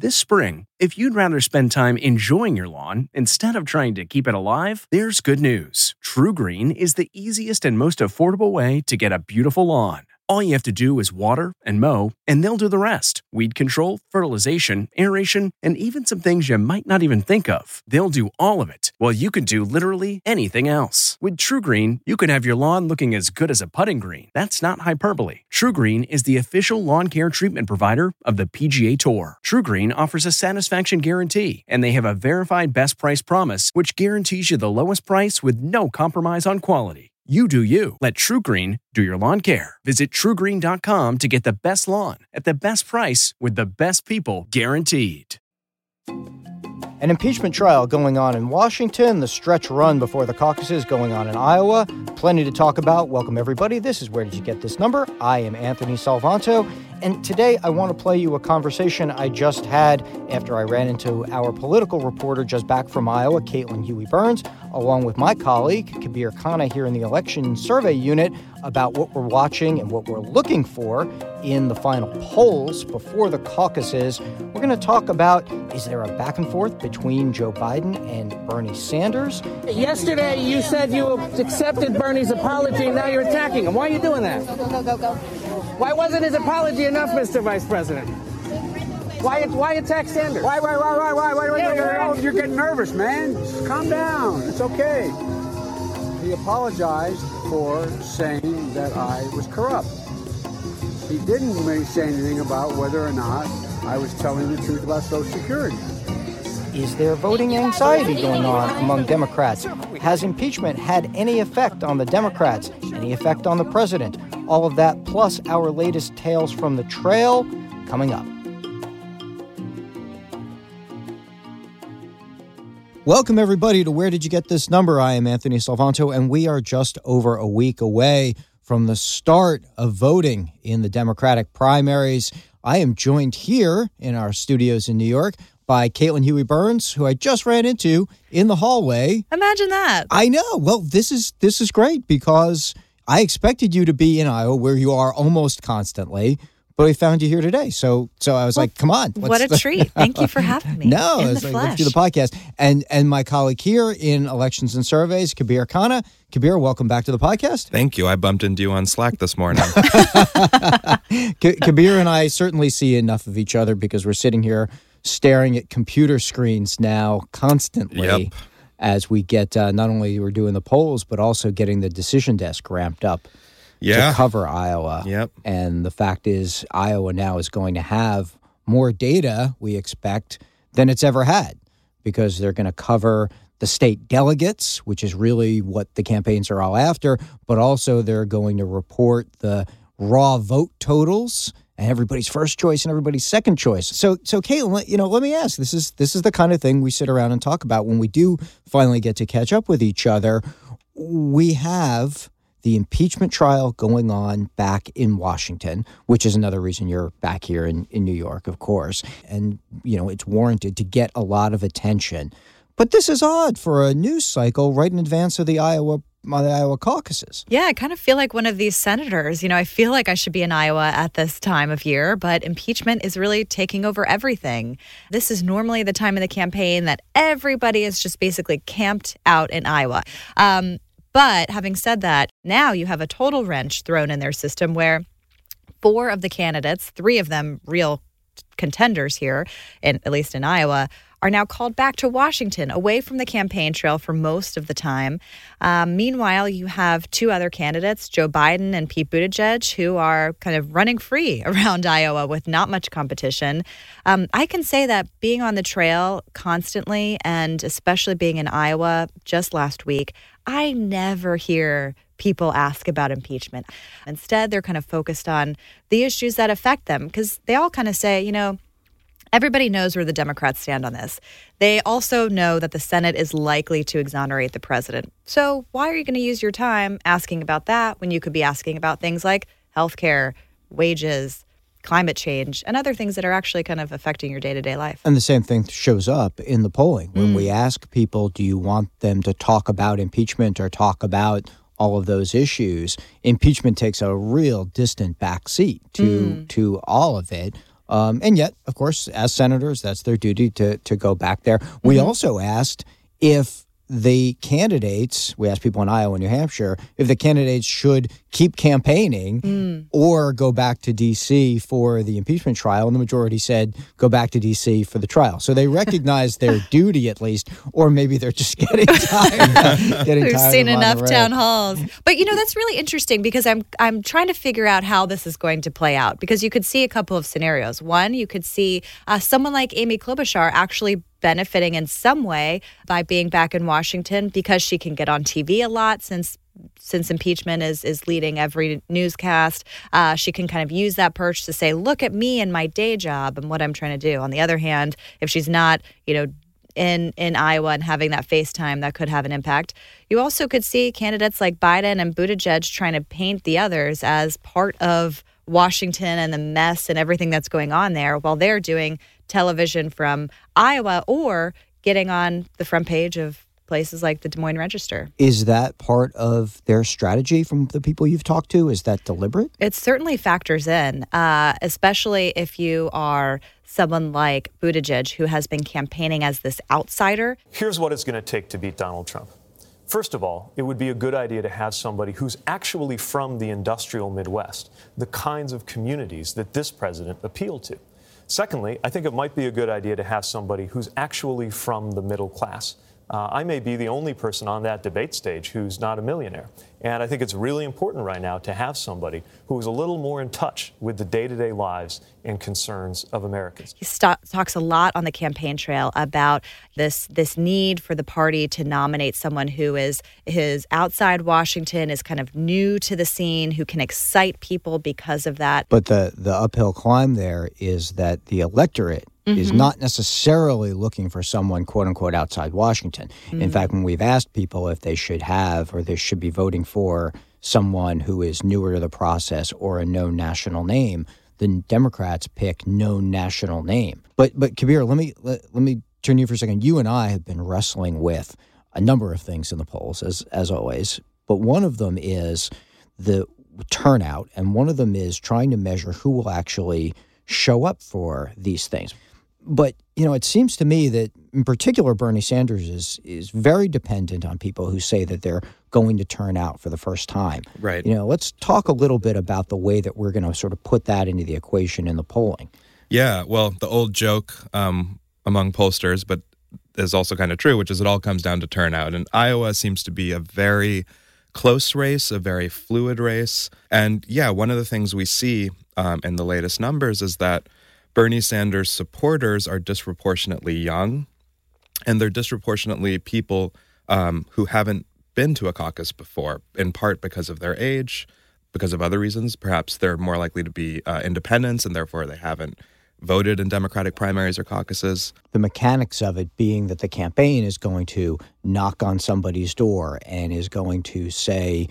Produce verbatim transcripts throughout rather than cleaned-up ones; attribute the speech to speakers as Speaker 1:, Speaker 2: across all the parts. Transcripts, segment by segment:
Speaker 1: This spring, if you'd rather spend time enjoying your lawn instead of trying to keep it alive, there's good news. TruGreen is the easiest and most affordable way to get a beautiful lawn. All you have to do is water and mow, and they'll do the rest. Weed control, fertilization, aeration, and even some things you might not even think of. They'll do all of it, while you can do literally anything else. With TruGreen, you can have your lawn looking as good as a putting green. That's not hyperbole. TruGreen is the official lawn care treatment provider of the P G A Tour. TruGreen offers a satisfaction guarantee, and they have a verified best price promise, which guarantees you the lowest price with no compromise on quality. You do you. Let TruGreen do your lawn care. Visit True Green dot com to get the best lawn at the best price with the best people guaranteed.
Speaker 2: An impeachment trial going on in Washington, the stretch run before the caucuses going on in Iowa. Plenty to talk about. Welcome, everybody. This is Where Did You Get This Number? I am Anthony Salvanto, and today I want to play you a conversation I just had after I ran into our political reporter just back from Iowa, Caitlin Huey-Burns, along with my colleague, Kabir Khanna, here in the election survey unit, about what we're watching and what we're looking for in the final polls before the caucuses. We're going to talk about, is there a back and forth between Joe Biden and Bernie Sanders?
Speaker 3: Yesterday, you said you accepted Bernie's apology, and now you're attacking him. Why are you doing that?
Speaker 4: Go, go, go, go.
Speaker 3: Why wasn't his apology enough, Mister Vice President? Why, why attack Sanders?
Speaker 5: Why, why, why, why, why, why, why,
Speaker 3: Yeah,
Speaker 5: why,
Speaker 3: you're
Speaker 5: why,
Speaker 3: right.
Speaker 5: You're getting nervous, man. Just calm down. It's okay. He apologized for saying that I was corrupt. He didn't make- say anything about whether or not I was telling the truth about Social Security.
Speaker 2: Is there voting anxiety going on among Democrats? Has impeachment had any effect on the Democrats? Any effect on the president? All of that, plus our latest tales from the trail, coming up. Welcome, everybody, to Where Did You Get This Number? I am Anthony Salvanto, and we are just over a week away from the start of voting in the Democratic primaries. I am joined here in our studios in New York by Caitlin Huey-Burns, who I just ran into in the hallway.
Speaker 6: Imagine that.
Speaker 2: I know. Well, this is this is great because I expected you to be in Iowa, where you are almost constantly, but we found you here today. So so I was well, like, come on.
Speaker 6: What a treat. Thank you for having me.
Speaker 2: No,
Speaker 6: in
Speaker 2: it's
Speaker 6: the
Speaker 2: like,
Speaker 6: flesh.
Speaker 2: let's do the podcast. And and my colleague here in Elections and Surveys, Kabir Khanna. Kabir, welcome back to the podcast.
Speaker 7: Thank you. I bumped into you on Slack this morning.
Speaker 2: K- Kabir and I certainly see enough of each other because we're sitting here staring at computer screens now constantly.
Speaker 7: Yep.
Speaker 2: As we get, uh, not only we're doing the polls, but also getting the decision desk ramped up
Speaker 7: Yeah.
Speaker 2: to cover Iowa.
Speaker 7: Yep.
Speaker 2: And the fact is, Iowa now is going to have more data, we expect, than it's ever had, because they're going to cover the state delegates, which is really what the campaigns are all after, but also they're going to report the raw vote totals and everybody's first choice and everybody's second choice. So, so Caitlin, you know, let me ask, this is this is the kind of thing we sit around and talk about when we do finally get to catch up with each other. We have the impeachment trial going on back in Washington, which is another reason you're back here in, in New York, of course. And, you know, it's warranted to get a lot of attention. But this is odd for a news cycle right in advance of the Iowa the Iowa caucuses.
Speaker 6: Yeah, I kind of feel like one of these senators. You know, I feel like I should be in Iowa at this time of year, but impeachment is really taking over everything. This is normally the time of the campaign that everybody is just basically camped out in Iowa. Um, but having said that, now you have a total wrench thrown in their system where four of the candidates, three of them real contenders here, in, at least in Iowa, are now called back to Washington, away from the campaign trail for most of the time. Um, meanwhile, you have two other candidates, Joe Biden and Pete Buttigieg, who are kind of running free around Iowa with not much competition. Um, I can say that being on the trail constantly, and especially being in Iowa just last week, I never hear people ask about impeachment. Instead, they're kind of focused on the issues that affect them, because they all kind of say, you know, everybody knows where the Democrats stand on this. They also know that the Senate is likely to exonerate the president. So why are you going to use your time asking about that when you could be asking about things like healthcare, wages, climate change, and other things that are actually kind of affecting your day-to-day life?
Speaker 2: And the same thing shows up in the polling. When
Speaker 6: Mm.
Speaker 2: we ask people, do you want them to talk about impeachment or talk about all of those issues, impeachment takes a real distant backseat to,
Speaker 6: Mm.
Speaker 2: to all of it. Um, and yet, of course, as senators, that's their duty to, to go back there. Mm-hmm. We also asked if the candidates, we asked people in Iowa and New Hampshire, if the candidates should keep campaigning mm. or go back to D C for the impeachment trial. And the majority said go back to D C for the trial. So they recognize their duty at least, or maybe they're just getting tired. getting
Speaker 6: We've
Speaker 2: tired
Speaker 6: seen
Speaker 2: of
Speaker 6: enough
Speaker 2: Ronald
Speaker 6: town
Speaker 2: Reagan.
Speaker 6: halls. But, you know, that's really interesting because I'm I'm trying to figure out how this is going to play out, because you could see a couple of scenarios. One, you could see uh, someone like Amy Klobuchar actually benefiting in some way by being back in Washington because she can get on T V a lot since since impeachment is is leading every newscast. Uh, she can kind of use that perch to say, look at me and my day job and what I'm trying to do. On the other hand, if she's not, you know, in in Iowa and having that FaceTime, that could have an impact. You also could see candidates like Biden and Buttigieg trying to paint the others as part of Washington and the mess and everything that's going on there while they're doing television from Iowa or getting on the front page of places like the Des Moines Register.
Speaker 2: Is that part of their strategy from the people you've talked to? Is that deliberate?
Speaker 6: It certainly factors in, uh, especially if you are someone like Buttigieg, who has been campaigning as this outsider.
Speaker 4: Here's what it's going to take to beat Donald Trump. First of all, it would be a good idea to have somebody who's actually from the industrial Midwest, the kinds of communities that this president appealed to. Secondly, I think it might be a good idea to have somebody who's actually from the middle class. Uh, I may be the only person on that debate stage who's not a millionaire. And I think it's really important right now to have somebody who is a little more in touch with the day-to-day lives and concerns of Americans.
Speaker 6: He st- talks a lot on the campaign trail about this this need for the party to nominate someone who is is outside Washington, is kind of new to the scene, who can excite people because of that.
Speaker 2: But the, the uphill climb there is that the electorate Mm-hmm. is not necessarily looking for someone, quote unquote, outside Washington. Mm-hmm. In fact, when we've asked people if they should have or they should be voting for someone who is newer to the process or a known national name, the Democrats pick known national name. But but Kabir, let me let, let me turn to you for a second. You and I have been wrestling with a number of things in the polls, as as always. But one of them is the turnout, and one of them is trying to measure who will actually show up for these things. But, you know, it seems to me that, in particular, Bernie Sanders is is very dependent on people who say that they're going to turn out for the first time.
Speaker 7: Right.
Speaker 2: You know, let's talk a little bit about the way that we're going to sort of put that into the equation in the polling.
Speaker 7: Yeah, well, the old joke um, among pollsters, but is also kind of true, which is it all comes down to turnout. And Iowa seems to be a very close race, a very fluid race. And yeah, one of the things we see um, in the latest numbers is that Bernie Sanders supporters are disproportionately young, and they're disproportionately people um, who haven't been to a caucus before, in part because of their age, because of other reasons. Perhaps they're more likely to be uh, independents, and therefore they haven't voted in Democratic primaries or caucuses.
Speaker 2: The mechanics of it being that the campaign is going to knock on somebody's door and is going to say,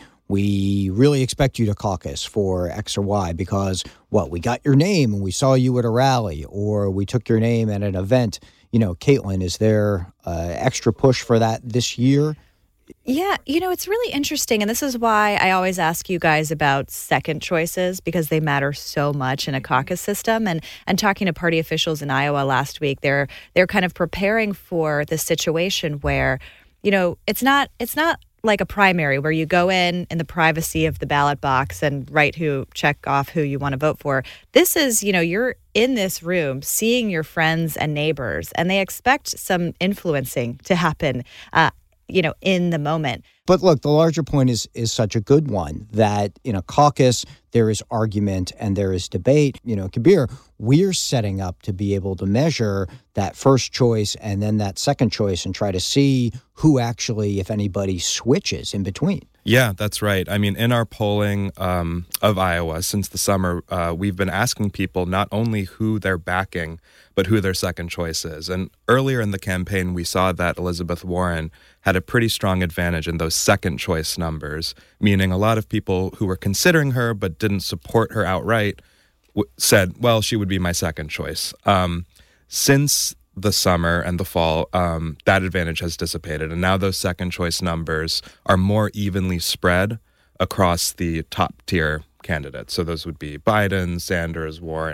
Speaker 2: we really expect you to caucus for X or Y because, what, we got your name and we saw you at a rally, or we took your name at an event. You know, Caitlin, is there uh, extra push for that this year?
Speaker 6: Yeah, you know, it's really interesting. And this is why I always ask you guys about second choices, because they matter so much in a caucus system. And and talking to party officials in Iowa last week, they're they're kind of preparing for the situation where, you know, it's not it's not like a primary where you go in in the privacy of the ballot box and write who, check off who you want to vote for. This is, you know, you're in this room seeing your friends and neighbors, and they expect some influencing to happen, uh, you know, in the moment.
Speaker 2: But look, the larger point is is such a good one that in a caucus, there is argument and there is debate. You know, Kabir, we're setting up to be able to measure that first choice and then that second choice and try to see who actually, if anybody, switches in between.
Speaker 7: Yeah, that's right. I mean, in our polling um, of Iowa since the summer, uh, we've been asking people not only who they're backing, but who their second choice is. And earlier in the campaign, we saw that Elizabeth Warren had a pretty strong advantage in those second choice numbers, meaning a lot of people who were considering her but didn't support her outright w- said, well, she would be my second choice. Um, since the summer and the fall, um, that advantage has dissipated. And now those second choice numbers are more evenly spread across the top tier candidates. So those would be Biden, Sanders, Warren,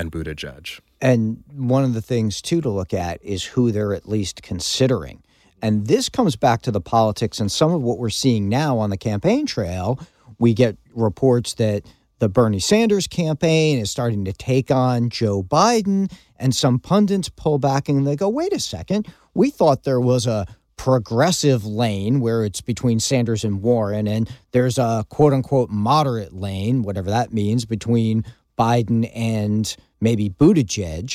Speaker 7: and Buttigieg.
Speaker 2: And one of the things, too, to look at is who they're at least considering. And this comes back to the politics and some of what we're seeing now on the campaign trail. We get reports that the Bernie Sanders campaign is starting to take on Joe Biden, and some pundits pull back and they go, wait a second, we thought there was a progressive lane where it's between Sanders and Warren, and there's a quote-unquote moderate lane, whatever that means, between Biden and maybe Buttigieg.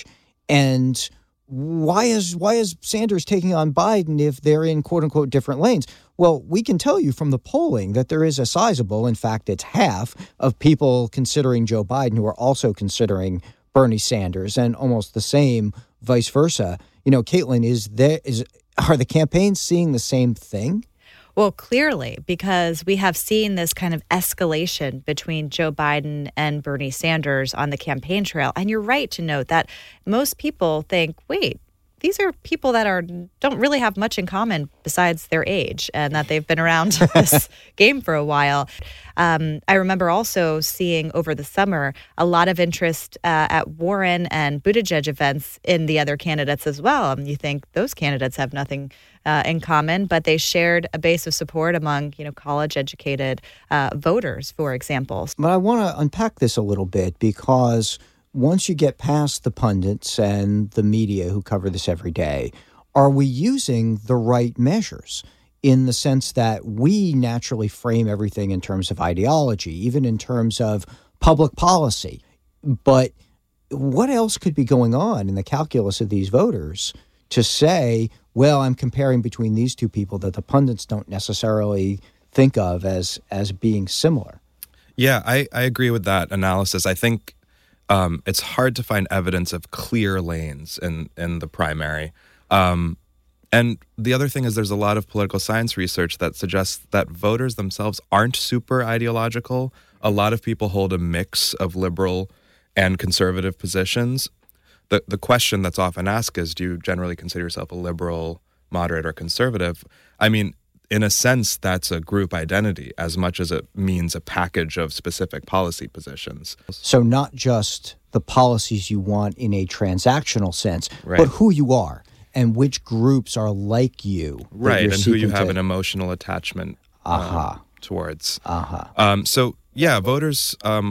Speaker 2: And why is why is Sanders taking on Biden if they're in quote-unquote different lanes? Well, we can tell you from the polling that there is a sizable, in fact, it's half of people considering Joe Biden who are also considering Bernie Sanders, and almost the same vice versa. You know, Caitlin, is there is are the campaigns seeing the same thing?
Speaker 6: Well, clearly, because we have seen this kind of escalation between Joe Biden and Bernie Sanders on the campaign trail. And you're right to note that most people think, wait, these are people that are don't really have much in common besides their age, and that they've been around this game for a while. Um, I remember also seeing over the summer a lot of interest uh, at Warren and Buttigieg events in the other candidates as well. Um, you think those candidates have nothing uh, in common, but they shared a base of support among, you know, college-educated uh, voters, for example.
Speaker 2: But I want to unpack this a little bit, because once you get past the pundits and the media who cover this every day, are we using the right measures in the sense that we naturally frame everything in terms of ideology, even in terms of public policy? But what else could be going on in the calculus of these voters to say, well, I'm comparing between these two people that the pundits don't necessarily think of as, as being similar?
Speaker 7: Yeah, I, I agree with that analysis. I think Um, it's hard to find evidence of clear lanes in, in the primary. Um, and the other thing is there's a lot of political science research that suggests that voters themselves aren't super ideological. A lot of people hold a mix of liberal and conservative positions. The, the question that's often asked is, do you generally consider yourself a liberal, moderate, or conservative? I mean, in a sense, that's a group identity as much as it means a package of specific policy positions.
Speaker 2: So not just the policies you want in a transactional sense,
Speaker 7: right,
Speaker 2: but who you are and which groups are like you.
Speaker 7: Right, and who you have
Speaker 2: to...
Speaker 7: an emotional attachment
Speaker 2: uh-huh.
Speaker 7: um, towards.
Speaker 2: Uh-huh.
Speaker 7: Um, so, yeah, voters um,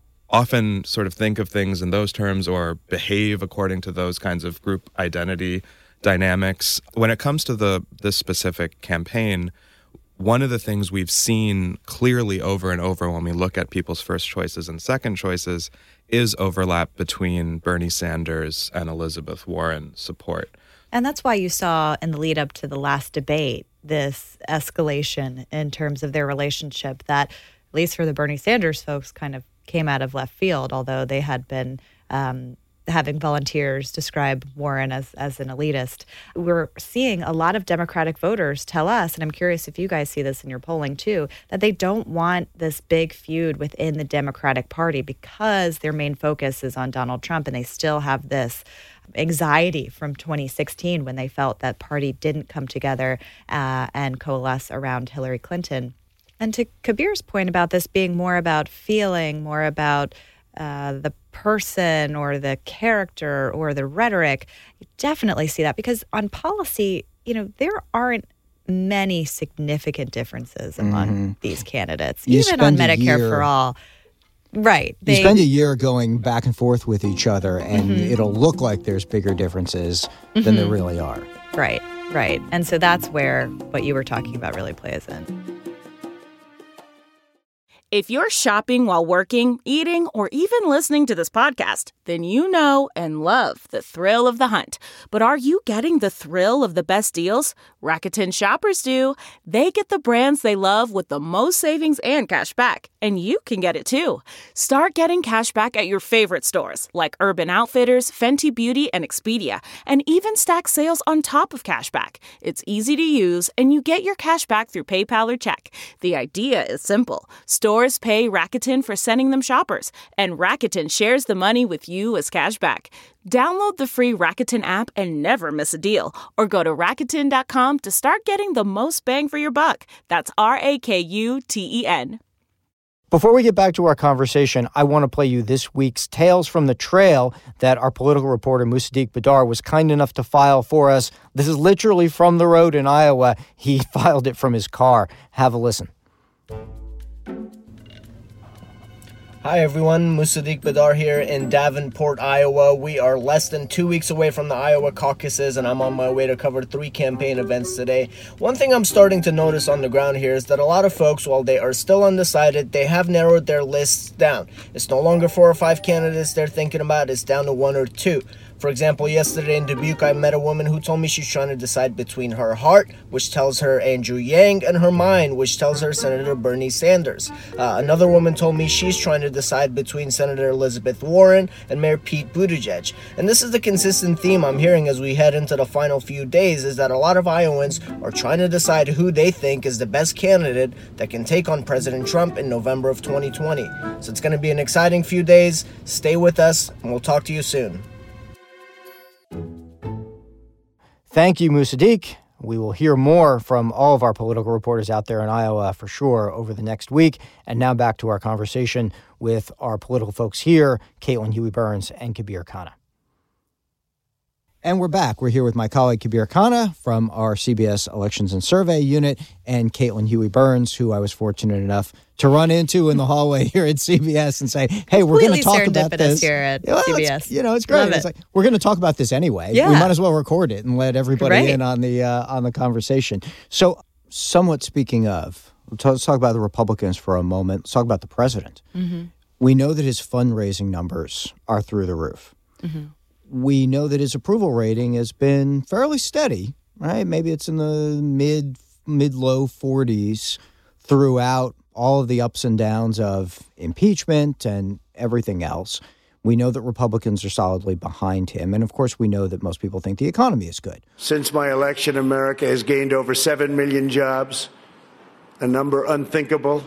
Speaker 7: often sort of think of things in those terms or behave according to those kinds of group identity dynamics. When it comes to the this specific campaign, one of the things we've seen clearly over and over when we look at people's first choices and second choices is overlap between Bernie Sanders and Elizabeth Warren support.
Speaker 6: And that's why you saw in the lead up to the last debate this escalation in terms of their relationship that, at least for the Bernie Sanders folks, kind of came out of left field, although they had been um, having volunteers describe Warren as, as an elitist. We're seeing a lot of Democratic voters tell us, and I'm curious if you guys see this in your polling too, that they don't want this big feud within the Democratic Party because their main focus is on Donald Trump, and they still have this anxiety from twenty sixteen when they felt that party didn't come together uh, and coalesce around Hillary Clinton. And to Kabir's point about this being more about feeling, more about Uh, the person or the character or the rhetoric, you definitely see that because on policy, you know, there aren't many significant differences among
Speaker 2: mm-hmm.
Speaker 6: these candidates,
Speaker 2: you
Speaker 6: even on Medicare
Speaker 2: year,
Speaker 6: for All. Right.
Speaker 2: They, you spend a year going back and forth with each other, and mm-hmm. it'll look like there's bigger differences than mm-hmm. there really are.
Speaker 6: Right, right. And so that's where what you were talking about really plays in.
Speaker 8: If you're shopping while working, eating, or even listening to this podcast, then you know and love the thrill of the hunt. But are you getting the thrill of the best deals? Rakuten shoppers do. They get the brands they love with the most savings and cash back. And you can get it too. Start getting cash back at your favorite stores like Urban Outfitters, Fenty Beauty, and Expedia. And even stack sales on top of cash back. It's easy to use, and you get your cash back through PayPal or check. The idea is simple. Stores pay Rakuten for sending them shoppers, and Rakuten shares the money with you as cash back. Download the free Rakuten app and never miss a deal, or go to Rakuten dot com to start getting the most bang for your buck. That's R A K U T E N.
Speaker 2: Before we get back to our conversation, I want to play you this week's Tales from the Trail that our political reporter Musaddiq Badar was kind enough to file for us. This is literally from the road in Iowa. He filed it from his car. Have a listen.
Speaker 9: Hi everyone, Musaddiq Badar here in Davenport, Iowa. We are less than two weeks away from the Iowa caucuses, and I'm on my way to cover three campaign events today. One thing I'm starting to notice on the ground here is that a lot of folks, while they are still undecided, they have narrowed their lists down. It's no longer four or five candidates they're thinking about, it's down to one or two. For example, yesterday in Dubuque, I met a woman who told me she's trying to decide between her heart, which tells her Andrew Yang, and her mind, which tells her Senator Bernie Sanders. Uh, another woman told me she's trying to decide between Senator Elizabeth Warren and Mayor Pete Buttigieg. And this is the consistent theme I'm hearing as we head into the final few days, is that a lot of Iowans are trying to decide who they think is the best candidate that can take on President Trump in November of twenty twenty. So it's going to be an exciting few days. Stay with us, and we'll talk to you soon.
Speaker 2: Thank you, Musaddiq. We will hear more from all of our political reporters out there in Iowa for sure over the next week. And now back to our conversation with our political folks here, Caitlin Huey-Burns and Kabir Khanna. And we're back. We're here with my colleague Kabir Khanna from our C B S Elections and Survey Unit, and Caitlin Huey-Burns, who I was fortunate enough to run into in the hallway here at C B S and say, hey, we're going to talk about this.
Speaker 6: Here at
Speaker 2: well,
Speaker 6: C B S.
Speaker 2: You know, it's great.
Speaker 6: Love
Speaker 2: it's
Speaker 6: it.
Speaker 2: like, we're going to talk about this anyway.
Speaker 6: Yeah.
Speaker 2: We might as well record it and let everybody
Speaker 6: Great.
Speaker 2: in on the uh, on the conversation. So, somewhat speaking of, let's talk about the Republicans for a moment. Let's talk about the president.
Speaker 6: Mm-hmm. We
Speaker 2: We know that his fundraising numbers are through the roof.
Speaker 6: Mm-hmm.
Speaker 2: We know that his approval rating has been fairly steady, right? Maybe it's in the mid, mid-low forties throughout all of the ups and downs of impeachment and everything else. We know that Republicans are solidly behind him. And, of course, we know that most people think the economy is good.
Speaker 10: Since my election, America has gained over seven million jobs, a number unthinkable.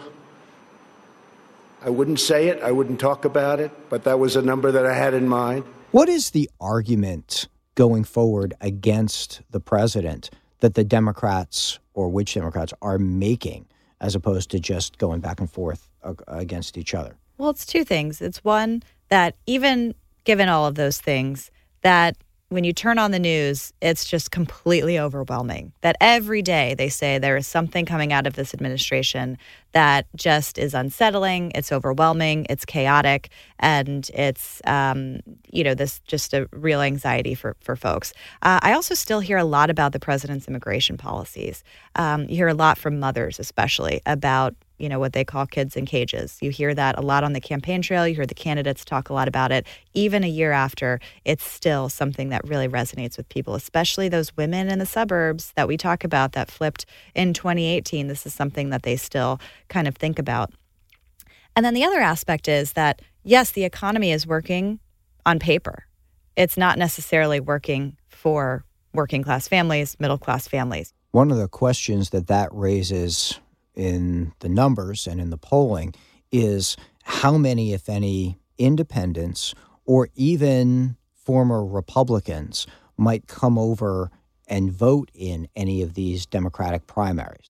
Speaker 10: I wouldn't say it, I wouldn't talk about it, but that was a number that I had in mind.
Speaker 2: What is the argument going forward against the president that the Democrats, or which Democrats, are making, as opposed to just going back and forth against each other?
Speaker 6: Well, it's two things. It's one, that even given all of those things, that when you turn on the news, it's just completely overwhelming. That every day they say there is something coming out of this administration that just is unsettling, it's overwhelming, it's chaotic, and it's, um, you know, this just a real anxiety for, for folks. Uh, I also still hear a lot about the president's immigration policies. Um, you hear a lot from mothers, especially, about you know, what they call kids in cages. You hear that a lot on the campaign trail. You hear the candidates talk a lot about it. Even a year after, it's still something that really resonates with people, especially those women in the suburbs that we talk about that flipped in twenty eighteen. This is something that they still kind of think about. And then the other aspect is that, yes, the economy is working on paper. It's not necessarily working for working class families, middle class families.
Speaker 2: One of the questions that that raises in the numbers and in the polling is how many, if any, independents or even former Republicans might come over and vote in any of these Democratic primaries.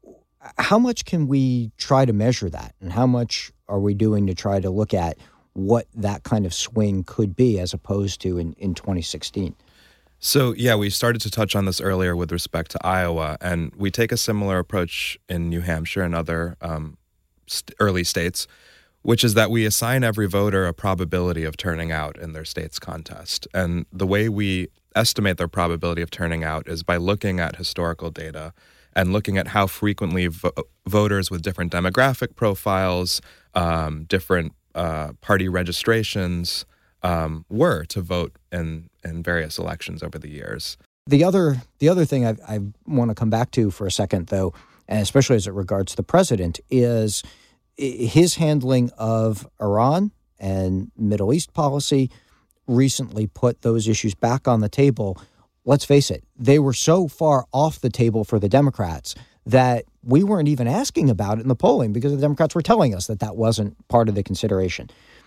Speaker 2: How much can we try to measure that? And how much are we doing to try to look at what that kind of swing could be as opposed to in, in twenty sixteen?
Speaker 7: So, yeah, we started to touch on this earlier with respect to Iowa, and we take a similar approach in New Hampshire and other um, st- early states, which is that we assign every voter a probability of turning out in their state's contest. And the way we estimate their probability of turning out is by looking at historical data and looking at how frequently vo- voters with different demographic profiles, um, different uh, party registrations, Um, were to vote in, in various elections over the years.
Speaker 2: The other the other thing I, I want to come back to for a second, though, and especially as it regards the president, is his handling of Iran and Middle East policy recently put those issues back on the table. Let's face it, they were so far off the table for the Democrats that we weren't even asking about it in the polling because the Democrats were telling us that that wasn't part of the consideration.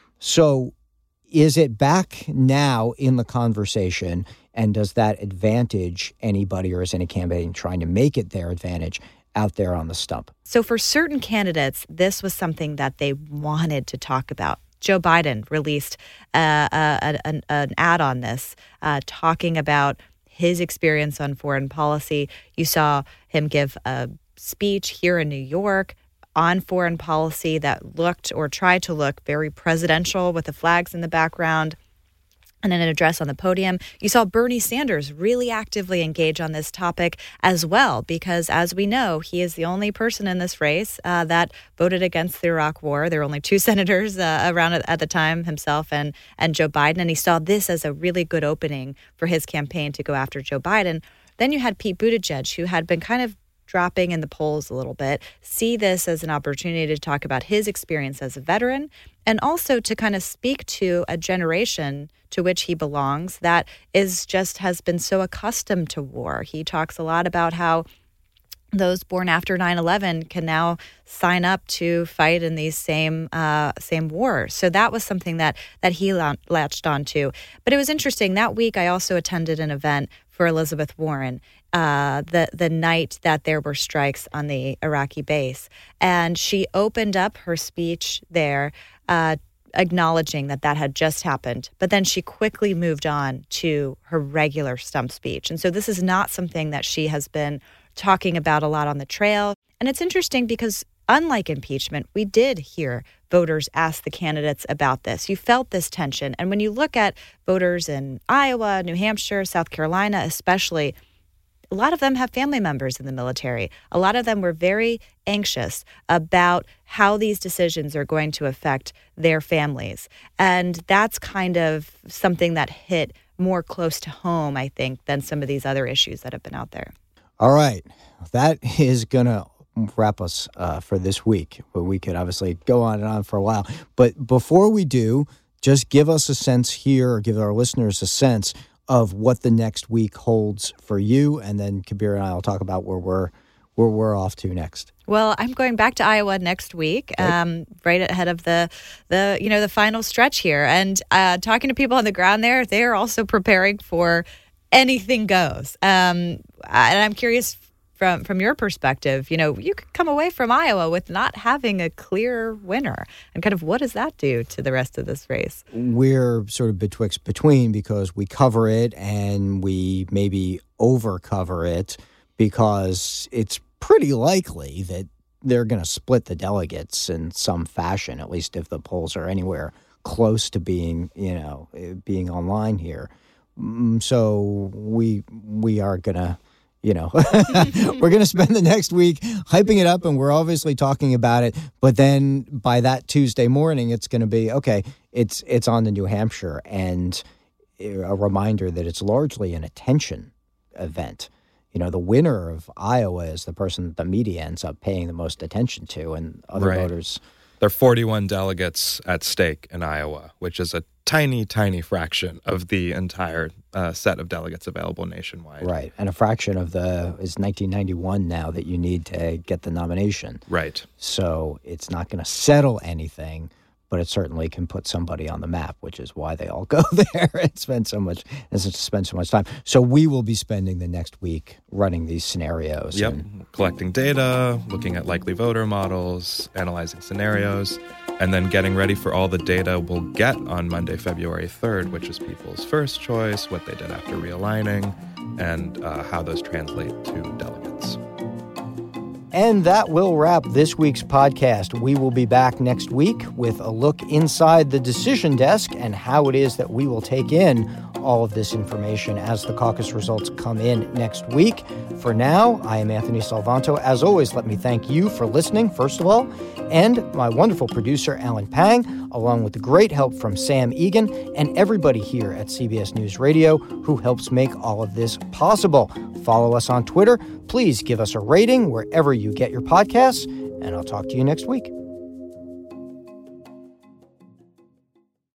Speaker 2: So is it back now in the conversation, and does that advantage anybody, or is any campaign trying to make it their advantage out there on the stump.
Speaker 6: So for certain candidates, this was something that they wanted to talk about. Joe Biden released uh, a, an, an ad on this, uh, talking about his experience on foreign policy. You saw him give a speech here in New York on foreign policy that looked or tried to look very presidential with the flags in the background. And in an address on the podium, you saw Bernie Sanders really actively engage on this topic as well, because as we know, he is the only person in this race uh, that voted against the Iraq War. There were only two senators uh, around at the time, himself and, and Joe Biden. And he saw this as a really good opening for his campaign to go after Joe Biden. Then you had Pete Buttigieg, who had been kind of dropping in the polls a little bit, see this as an opportunity to talk about his experience as a veteran and also to kind of speak to a generation to which he belongs that is just has been so accustomed to war. He talks a lot about how those born after nine eleven can now sign up to fight in these same uh, same wars. So that was something that that he latched onto. But it was interesting. That week, I also attended an event for Elizabeth Warren uh, the the night that there were strikes on the Iraqi base, and she opened up her speech there, uh, acknowledging that that had just happened. But then she quickly moved on to her regular stump speech, and so this is not something that she has been talking about a lot on the trail. And it's interesting because unlike impeachment, we did hear voters ask the candidates about this. You felt this tension. And when you look at voters in Iowa, New Hampshire, South Carolina, especially, a lot of them have family members in the military. A lot of them were very anxious about how these decisions are going to affect their families. And that's kind of something that hit more close to home, I think, than some of these other issues that have been out there.
Speaker 2: All right. That is going to wrap us uh, for this week. But we could obviously go on and on for a while. But before we do, just give us a sense here, or give our listeners a sense of what the next week holds for you. And then Kabir and I will talk about where we're where we're off to next.
Speaker 6: Well, I'm going back to Iowa next week, okay. um, right ahead of the, the you know, the final stretch here. And uh, talking to people on the ground there, they are also preparing for anything goes. Um, and I'm curious from from your perspective, you know, you could come away from Iowa with not having a clear winner. And kind of what does that do to the rest of this race?
Speaker 2: We're sort of betwixt between because we cover it and we maybe overcover it because it's pretty likely that they're going to split the delegates in some fashion, at least if the polls are anywhere close to being, you know, being online here. So we we are going to, you know, we're going to spend the next week hyping it up, and we're obviously talking about it. But then by that Tuesday morning, it's going to be, okay, it's it's on to New Hampshire, and a reminder that it's largely an attention event. You know, the winner of Iowa is the person that the media ends up paying the most attention to, and other
Speaker 7: right.
Speaker 2: voters.
Speaker 7: There are forty-one delegates at stake in Iowa, which is a tiny, tiny fraction of the entire uh, set of delegates available nationwide.
Speaker 2: Right. And a fraction of the is nineteen ninety-one now that you need to get the nomination.
Speaker 7: Right.
Speaker 2: So it's not going to settle anything, but it certainly can put somebody on the map, which is why they all go there and spend so much and spend so much time. So we will be spending the next week running these scenarios.
Speaker 7: Yep.
Speaker 2: And
Speaker 7: collecting data, looking at likely voter models, analyzing scenarios, and then getting ready for all the data we'll get on Monday, February third, which is people's first choice, what they did after realigning, and uh, how those translate to delegates.
Speaker 2: And that will wrap this week's podcast. We will be back next week with a look inside the decision desk and how it is that we will take in all of this information as the caucus results come in next week. For now, I am Anthony Salvanto. As always, let me thank you for listening, first of all, and my wonderful producer, Alan Pang, along with the great help from Sam Egan and everybody here at C B S News Radio who helps make all of this possible. Follow us on Twitter. Please give us a rating wherever you get your podcasts, and I'll talk to you next week.